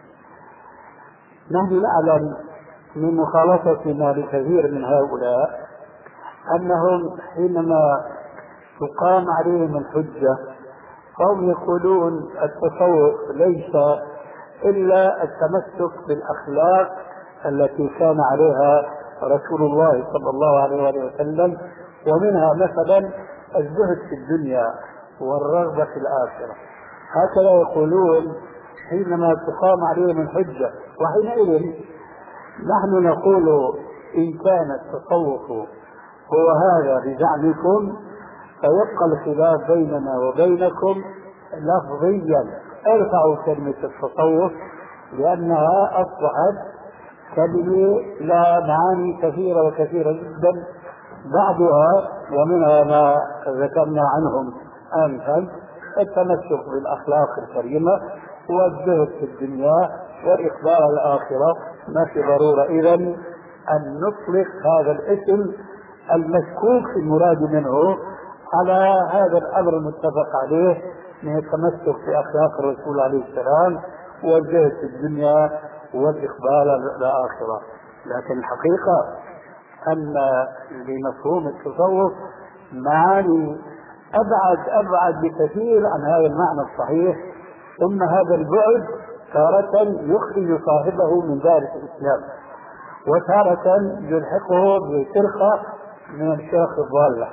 نحن نعلم من مخالطتنا لكثير من هؤلاء أنهم حينما تقام عليهم الحجة فهم يقولون التصوف ليس إلا التمسك بالأخلاق التي كان عليها رسول الله صلى الله عليه وسلم، ومنها مثلا الزهد في الدنيا والرغبة في الآخرة. هكذا يقولون حينما تقام عليهم الحجة. وحينئذ نحن نقول إن كان التصوف هو هذا بزعمكم فيبقى الخلاف بيننا وبينكم لفظيا. ارفعوا كلمة التصوف لأنها أصبحت كلمة لا معاني كثيرة وكثيرة جدا، بعضها ومنها ما ذكرنا عنهم آنفا التمسك بالأخلاق الكريمة والزهد في الدنيا والإقبال على الآخرة. ما في ضرورة إذن أن نطلق هذا الاسم المشكوك في المراد منه على هذا الأمر المتفق عليه من التمسك بأخلاق الرسول عليه السلام والزهد في الدنيا والإقبال على الآخرة. لكن الحقيقة أن لمفهوم التصوف معاني أبعد بكثير عن هذا المعنى الصحيح، ثم هذا البعد تارة يخرج صاحبه من دائرة الإسلام وتارة يلحقه بفرقة من الفرق الضالة.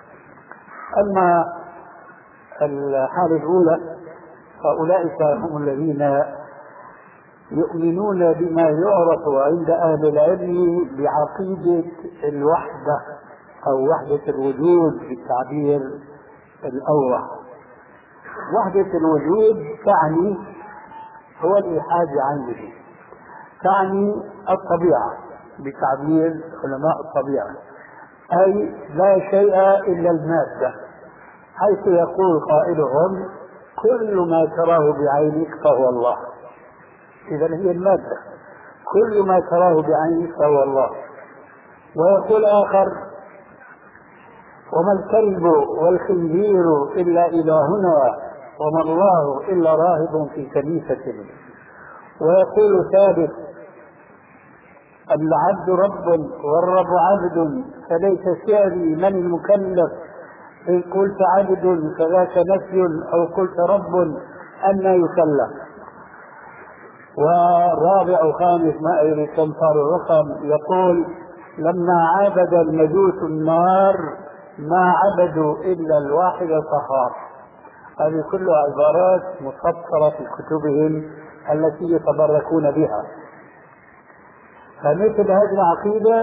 أما الحالة الأولى فأولئك هم الذين يؤمنون بما يعرف عند أهل العلم بعقيدة الوحدة أو وحدة الوجود بالتعبير الأول. وحدة الوجود تعني هو الإيحاد عنه، تعني الطبيعة بتعبير علماء الطبيعة، أي لا شيء إلا المادة، حيث يقول قائلهم كل ما تراه بعينك فهو الله. إذا هي المادة، كل ما تراه بعينك فهو الله. ويقول آخر وما الكلب والخنزير إلا إلهنا وما الله إلا راهب في كنيسة. ويقول ثالث العبد رب والرب عبد فليس سيري من المكلف إن قلت عبد فذاك نفي أو قلت رب أن يكلف. ورابع خامس ما أدري كم صار الرقم يقول لما عبد المجوس النار ما عبدوا إلا الواحد القهار. هذه كلها عبارات مسطرة في كتبهم التي يتبركون بها. فمثل هذه العقيدة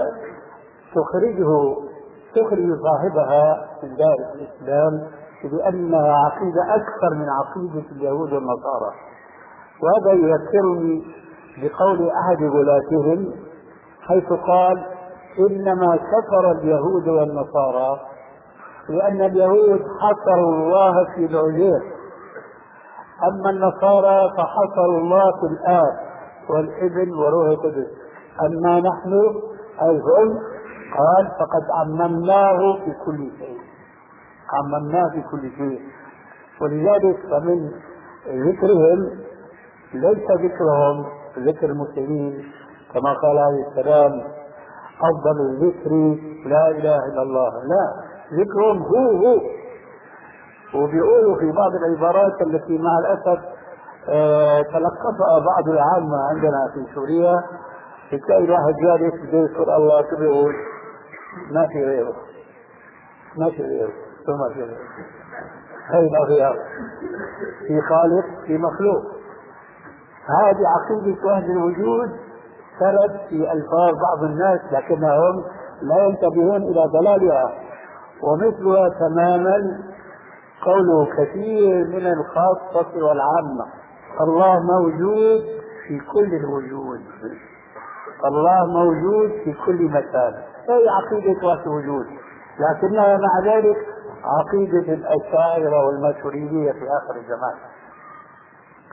تخرج صاحبها من دائرة الإسلام بأنها عقيدة أكثر من عقيدة اليهود والنصارى. وهذا يذكرني بقول أحد غلاتهم حيث قال إنما كفر اليهود والنصارى لأن اليهود حصروا الله في العزير، أما النصارى فحصروا الله في الآب والابن وروح القدس، أما نحن أي هم قال فقد عممناه في كل شيء، عممناه في كل شيء. ولذلك فمن ذكرهم ليس ذكرهم ذكر المسلمين كما قال عليه السلام أفضل الذكر لا إله إلا الله، لا، ذكرهم هو. وبيقولوا في بعض العبارات التي مع الأسف تلقفها بعض العامة عندنا في سوريا، تلاقي الواحد جالس بده يذكر الله كيف يقول ما في غيره، ما في غيره، ما في غيره، هي ما فيها في خالق في مخلوق. هذه عقيدة وحدة الوجود سرت في ألفاظ بعض الناس لكنهم لا ينتبهون إلى ضلالها. ومثلها تماما قوله كثير من الخاصة والعامة الله موجود في كل الوجود، الله موجود في كل مكان. هي عقيدة وحدة الوجود، لكنها مع ذلك عقيدة الأشاعرة والماتريدية في آخر الزمان.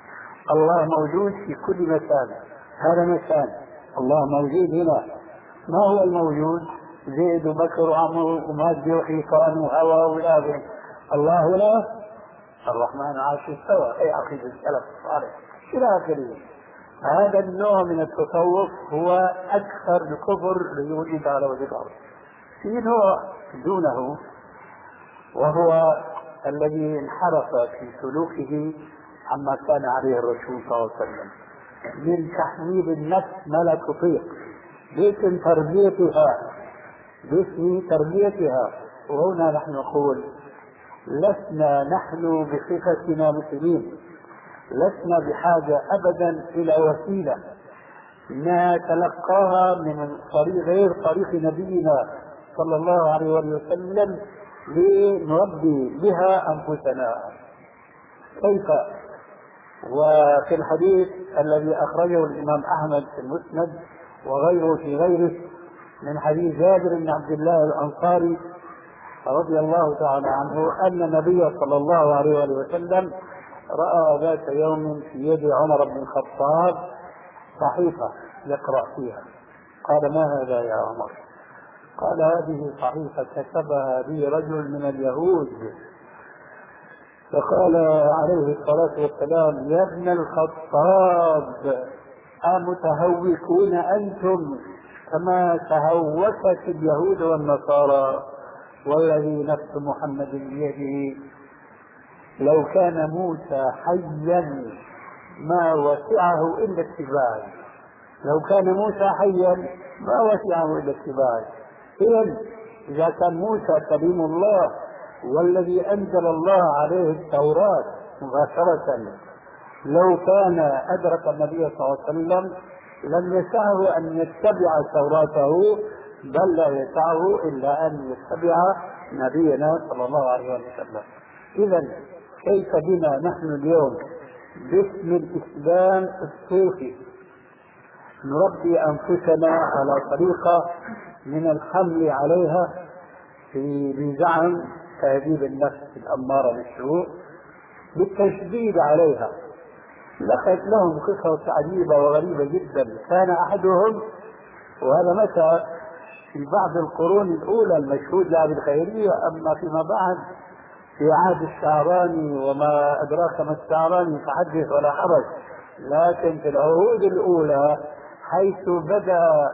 الله موجود في كل مكان، هذا مكان الله موجود هنا. ما هو الموجود؟ زيد وبكر وعمر ومادي وحيطان وهواء ولاذ. الله لا، الرحمن عاش استوى، اي عقيدة السلف الصالح الى اخره. هذا النوع من التصوف هو اكثر الكفر الذي وجد على وجه الارض. في نوع دونه وهو الذي انحرف في سلوكه عما كان عليه الرسول صلى الله عليه وسلم من تحميل النفس ما لا تطيق باسم تربيتها. وهنا نحن نقول لسنا نحن بصفتنا مسلمين لسنا بحاجة أبدا إلى وسيلة نتلقاها من طريق غير طريق نبينا صلى الله عليه وسلم لنربي بها أنفسنا. كيف؟ وفي الحديث الذي أخرجه الإمام أحمد في المسند وغيره في غيره من حديث جابر بن عبد الله الأنصاري رضي الله تعالى عنه أن النبي صلى الله عليه وسلم رأى ذات يوم في يد عمر بن الخطاب صحيفة يقرأ فيها. قال: ما هذا يا عمر؟ قال: هذه صحيفة كتبها لي رجل من اليهود. فقال عليه الصلاة والسلام: يا ابن الخطاب، أمتهوكون أنتم كما تهوكت اليهود والنصارى؟ والذي نفس محمد بيده لو كان موسى حيا ما وسعه إلا اتباعي. لو كان موسى حيا ما وسعه إلا اتباعي. إذا كان موسى كليم الله والذي أنزل الله عليه التوراة مباشرة، لو كان أدرك النبي صلى الله عليه وسلم لم يسعه أن يتبع توراته، بل لا يسعه إلا أن يتبع نبينا صلى الله عليه وسلم. إذا كيف بنا نحن اليوم باسم الإسلام الصوفي نربي أنفسنا على طريقة من الحمل عليها بزعم تهذيب النفس الأمارة بالسوء بالتشديد عليها؟ لهم قصص عجيبة وغريبة جدا. كان أحدهم، وهذا متى في بعض القرون الأولى المشهود لها بالخيرية، أما فيما بعد في عهد الشعراني وما أدراك ما الشعراني فحدث ولا حرج، لكن في العهود الأولى حيث بدأ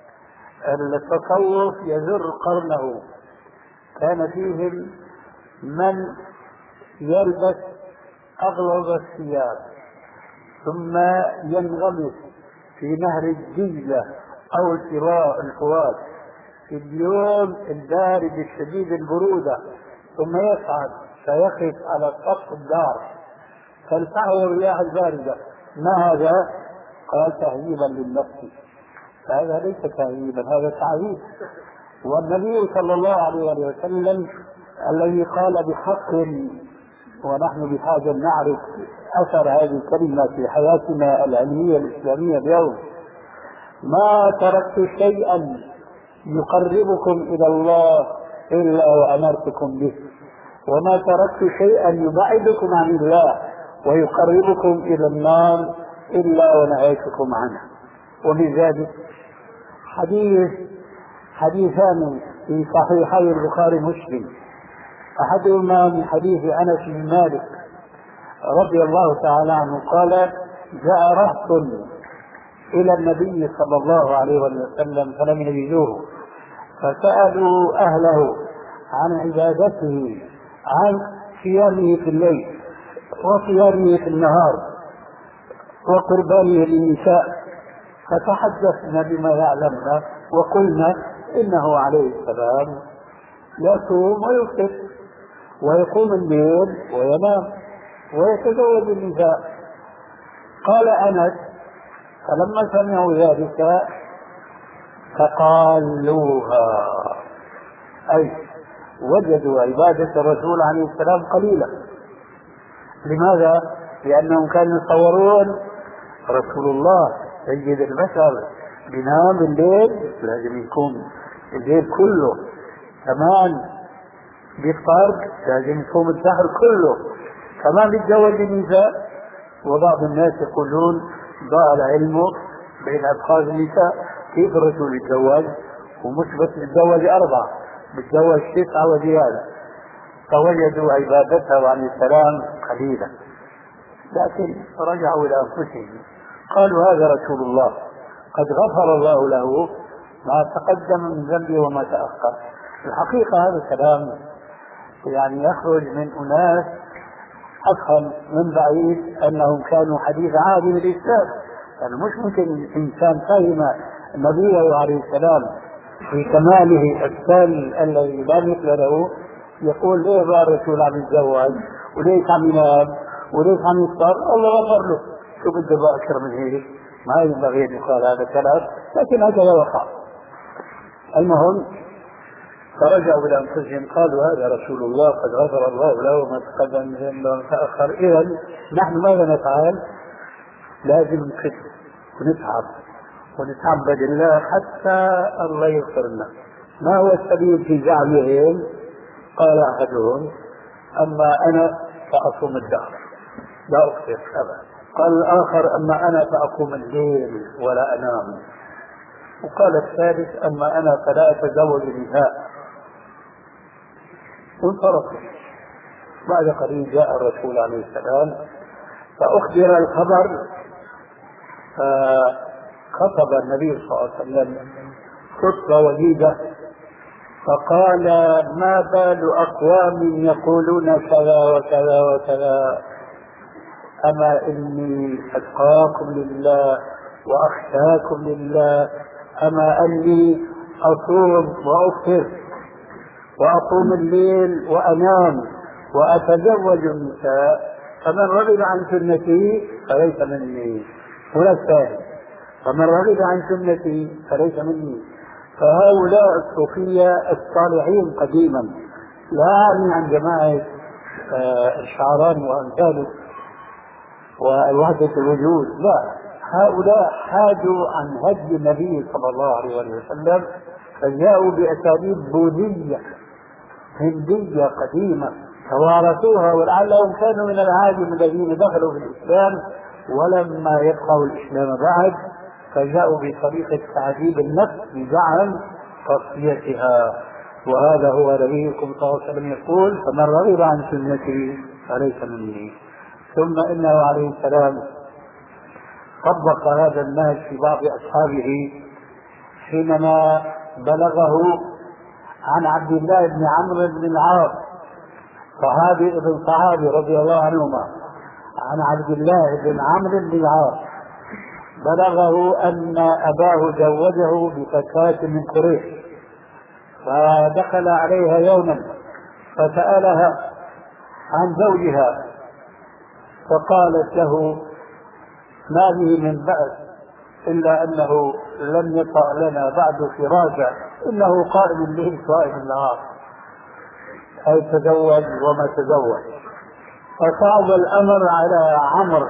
التصوف يزر قرنه كان فيهم من يلبس أغلظ الثياب ثم ينغمس في نهر الدجلة أو الفرات في اليوم البارد الشديد البرودة، ثم يصعد فيقف على سطح الدار تلفحه الرياح الباردة. ما هذا؟ قال: تهذيبا للنفس. فهذا ليس تهذيبا، هذا تعذيب. والنبي صلى الله عليه وسلم الذي قال بحق، ونحن بحاجة نعرف أثر هذه الكلمة في حياتنا العلمية الإسلامية اليوم: ما تركت شيئا يقربكم إلى الله إلا وأمرتكم به، وما تركت شيئا يبعدكم عن الله ويقربكم إلى النار إلا ونهيتكم عنه. ومن ذلك حديثان في صحيحي البخاري ومسلم، أحدهما من حديث أنس بن مالك رضي الله تعالى عنه قال: جاء رهط إلى النبي صلى الله عليه وسلم فلم يجدوه، فسألوا أهله عن عبادته، عن صيامه في الليل وصيامه في النهار وقربانه للنساء، فتحدثنا بما يعلمنا وقلنا إنه عليه السلام يصوم ويفطر ويقوم الليل وينام ويتزوج النساء. قال أنس: فلما سمعوا ذلك فقالوها، أي وجدوا عبادة الرسول عليه السلام قليلة. لماذا؟ لأنهم كانوا يتصورون رسول الله سيد البشر بينام الليل، لازم يكون الليل كله، كمان بيفطر لازم يكون الدهر كله، كمان بيتزوج النساء. وبعض الناس يقولون ضاع العلم بين أدخال النساء، كيف الرجل يتزوج ومش بس يتزوج 4، يتزوج 9 وزيادة، فوجدوا عبادته وعن السلام قليلا، لكن رجعوا إلى أنفسهم قالوا هذا رسول الله قد غفر الله له ما تقدم من ذنبه وما تأخر. الحقيقة هذا الكلام يعني يخرج من أناس أفهم من بعيد أنهم كانوا حديث عهد بالإسلام، يعني مش ممكن إنسان فهم نبيه عليه السلام في كماله الثاني الذي لا مثل له يقول ليه بقى الرسول عم يتزوج وليش عم ينام وليش عم يفطر؟ الله غفر له، شو بده بقى أكثر من هيك؟ ما ينبغي أن يقال هذا الكلام، لكن هكذا وقع. المهم فرجعوا إلى أنفسهم قالوا هذا رسول الله قد غفر الله له ما تقدم من ذنبه وما تأخر. إذا نحن ماذا نفعل؟ لازم نكتب ونتعب ونتعبد الله حتى الله يغفر لنا. ما هو السبيل في زعمهم؟ قال أحدهم أما أنا فأصوم الدهر لا أفطر أبدا، قال الآخر أما أنا فأقوم الليل ولا أنام، وقال الثالث أما أنا فلا أتزوج النساء، وانطلقوا. بعد قليل جاء الرسول عليه السلام فأخبر الخبر، فخطب النبي صلى الله عليه وسلم خطبة وجيزة فقال ما بال أقوام يقولون كذا وكذا وكذا، أما إني أتقاكم لله وأخشاكم لله، أما أني أصوم وأفطر وأقوم الليل وأنام وأتزوج النساء، فمن رغب عن سنتي فليس مني. هنا الثاني فمن رغب عن سنتي فليس مني. فهؤلاء الصوفية الصالحين قديما، لا أعني عن جماعة الشعراني وأمثاله ووحدة الوجود، لا، هؤلاء حاجوا عن هدي النبي صلى الله عليه وسلم فجاءوا بأساليب بوذية هندية قديمة توارثوها، ولعلهم كانوا من العاجم الذين دخلوا في الإسلام ولما يبقوا الإسلام بعد فجاءوا بطريقة تعذيب النفس بزعم تصفيتها. وهذا هو نبيكم صلى الله عليه وسلم يقول فمن رغب عن سنتي فليس مني. ثم إنه عليه السلام طبق هذا النهج في بعض أصحابه حينما بلغه عن عبد الله بن عمرو بن العاص صحابي ابن صحابي رضي الله عنهما، عن عبد الله بن عمرو بن العاص بلغه أن أباه زوجه بفتاة من قريش، فدخل عليها يوما فسألها عن زوجها فقالت له ما به من بأس إلا أنه لم يطأ لنا بعد فراشا إنه قائم به صائم النهار، أي تزوج وما تزوج. فصعب الأمر على عمرو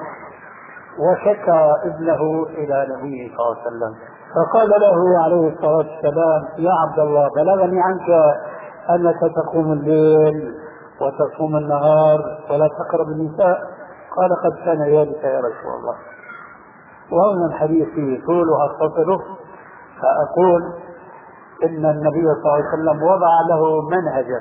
وشكى ابنه إلى نبيه صلى الله عليه وسلم، فقال له عليه الصلاة والسلام يا عبد الله بلغني عنك أنك تقوم الليل وتصوم النهار ولا تقرب النساء. قال قد كان ذلك يا رسول الله. وهنا الحديث فيه طول أختصره، فأقول إن النبي صلى الله عليه وسلم وضع له منهجا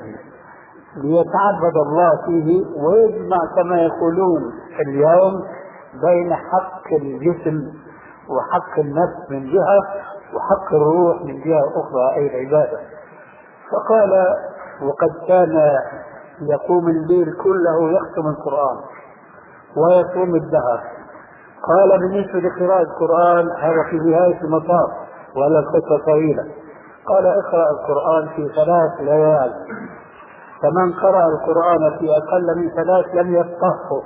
ليتعبد الله فيه ويجمع كما يقولون اليوم بين حق الجسم وحق النفس من جهة وحق الروح من جهة أخرى أي العبادة. فقال وقد كان يقوم الليل كله يختم القرآن ويصوم الدهر. قال بالنسبة لقراءة القرآن هذا في نهاية المطاف ولا الخطة طويلة، قال اقرأ القرآن في 3 ليال، فمن قرأ القرآن في أقل من 3 لم يفقهه.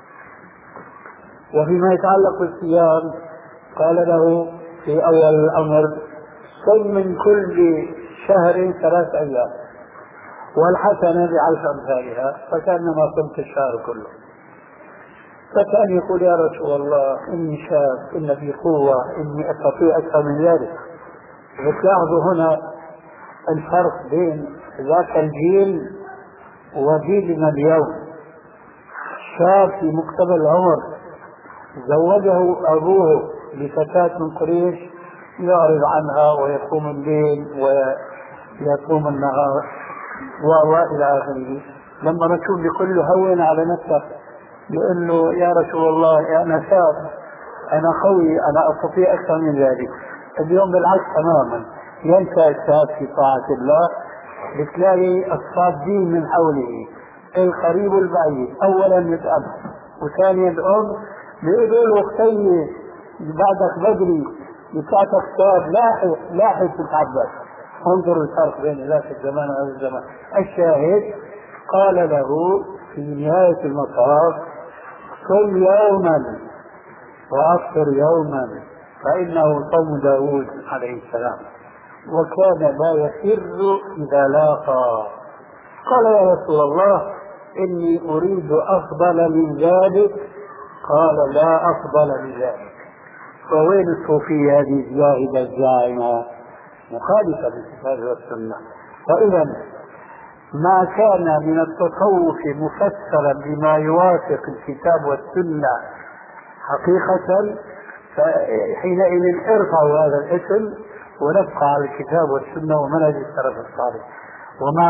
وفيما يتعلق بالصيام قال له في أول الأمر صم من كل شهر 3 أيام والحسنة ب10 أمثالها فكأنما صمت الشهر كله. فكان يقول يا رسول الله إني شاب إن في قوة إني أستطيع أكثر من ذلك. وتلاحظوا هنا الفرق بين ذاك الجيل وجيلنا اليوم. شاب في مقتبل العمر زوجه أبوه بفتاة من قريش يعرض عنها ويقوم الليل ويقوم النهار وإلى آخره. لما الرسول يقول له هون على نفسك، يقول له يا رسول الله أنا شاب، أنا قوي، أنا أستطيع أكثر من ذلك. اليوم بالعكس تماما، ينسى الشاب في طاعة الله. بتلاقي الصادين من حوله القريب والبعيد، أولا الأب وثانيا الأم بيقولوا له اختي بعدك بدري بتاعتك شاب، لاحق تتعبد. انظروا الفرق بين ذاك الزمان وهذا الزمان. الشاهد قال له في نهاية المطاف صم يوما وأفطر يوما فإنه صوم داود عليه السلام، وكان لا يفر إذا لاقى. قال يا رسول الله إني أريد أفضل من ذلك. قال لا أفضل من ذلك. فوين الصوفية هذه الزاهدة الزاعمة مخالفة للكتاب والسنة؟ فإذا ما كان من التصوف مفسرا بما يوافق الكتاب والسنة حقيقة، فحينئذ ارفعوا هذا الاسم ونبقى على الكتاب والسنة ومنهج السلف الصالح. وما